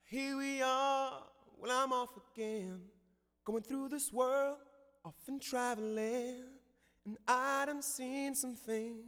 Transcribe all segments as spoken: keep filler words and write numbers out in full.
Here we are, well I'm off again, going through this world, often traveling, and I done seen some things.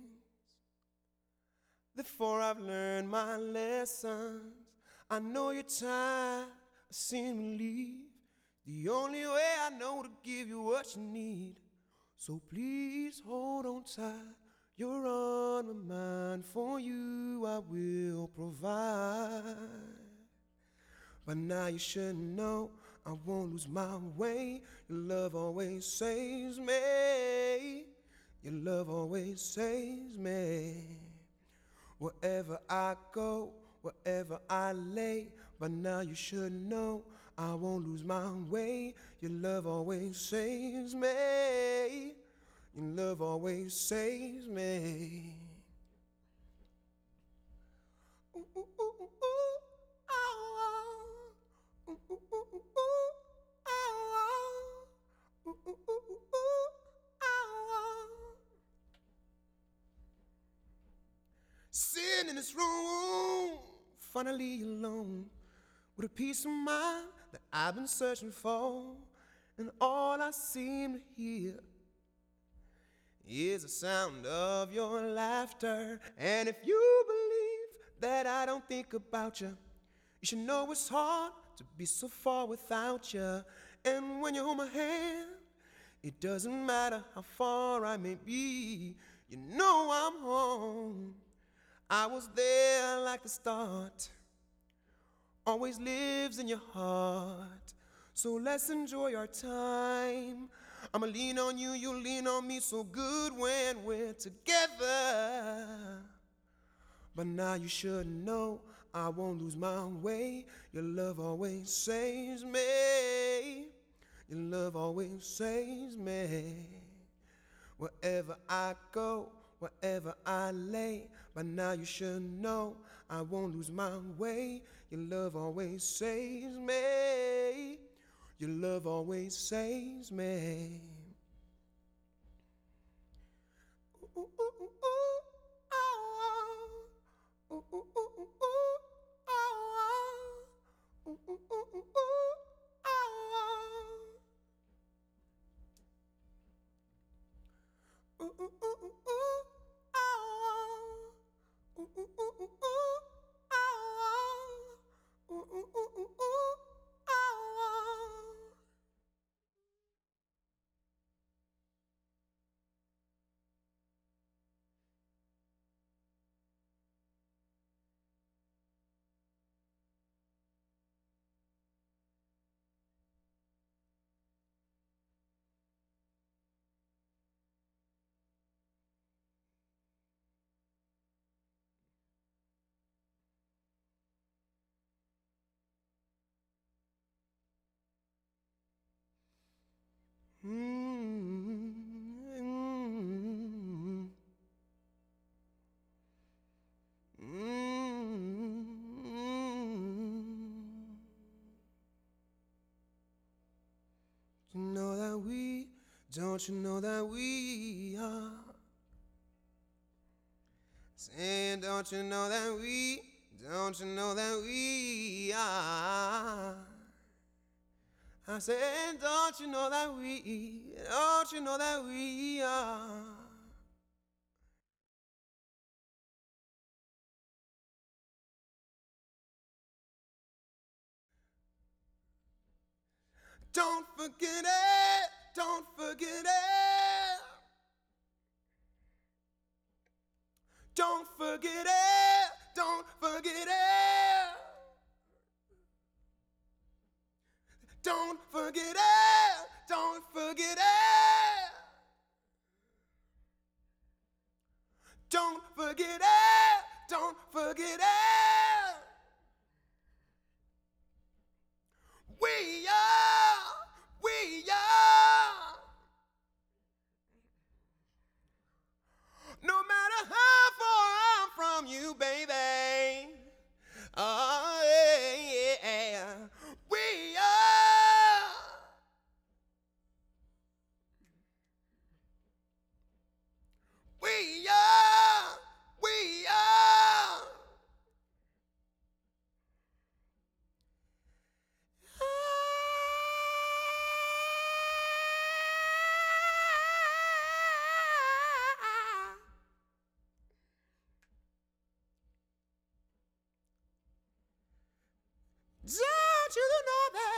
Before I've learned my lessons, I know you're tired of seeing me leave. The only way I know to give you what you need. So please hold on tight, you're on my mind. For you I will provide. But now you should know I won't lose my way. Your love always saves me. Your love always saves me. Wherever I go, wherever I lay, but now you should know I won't lose my way. Your love always saves me. Your love always saves me. Ooh, ooh, ooh, ooh, ooh, oh, oh. Ooh, ooh, ooh, ooh, ooh, oh, oh. Ooh, ooh, ooh, ooh, ooh, oh, oh. Sitting in this room, finally alone, with a peace of mind that I've been searching for, and all I seem to hear is the sound of your laughter. And if you believe that I don't think about you, you should know it's hard to be so far without you. And when you hold my hand, it doesn't matter how far I may be, you know I'm home. I was there like the start, always lives in your heart. So let's enjoy our time. I'ma lean on you, you lean on me, so good when we're together. But now you should know I won't lose my way. Your love always saves me. Your love always saves me. Wherever I go, wherever I lay, but now you should know I won't lose my way. Your love always saves me. Your love always saves me. Ooh, ooh, ooh, ooh, oh, oh. Ooh, ooh, ooh, ooh, ooh, oh, oh. Ooh, ooh, ooh, ooh, ooh, oh, oh. Ooh, ooh, ooh, ooh, ooh, oh. Ooh, ooh, ooh, ooh, ooh, oh. Ooh, ooh, ooh, ooh, ooh, oh. Mm-hmm. Mm-hmm. You know that we, don't you know that we are? Saying, don't you know that we, don't you know that we are? I said, don't you know that we, don't you know that we are? Don't forget it, don't forget it. Don't forget it, don't forget it. Don't forget it, don't forget it. Don't forget it, don't forget it. We are, we are. No matter how far I'm from you, baby. Oh, yeah, yeah. We are. We are. We are. want you to know that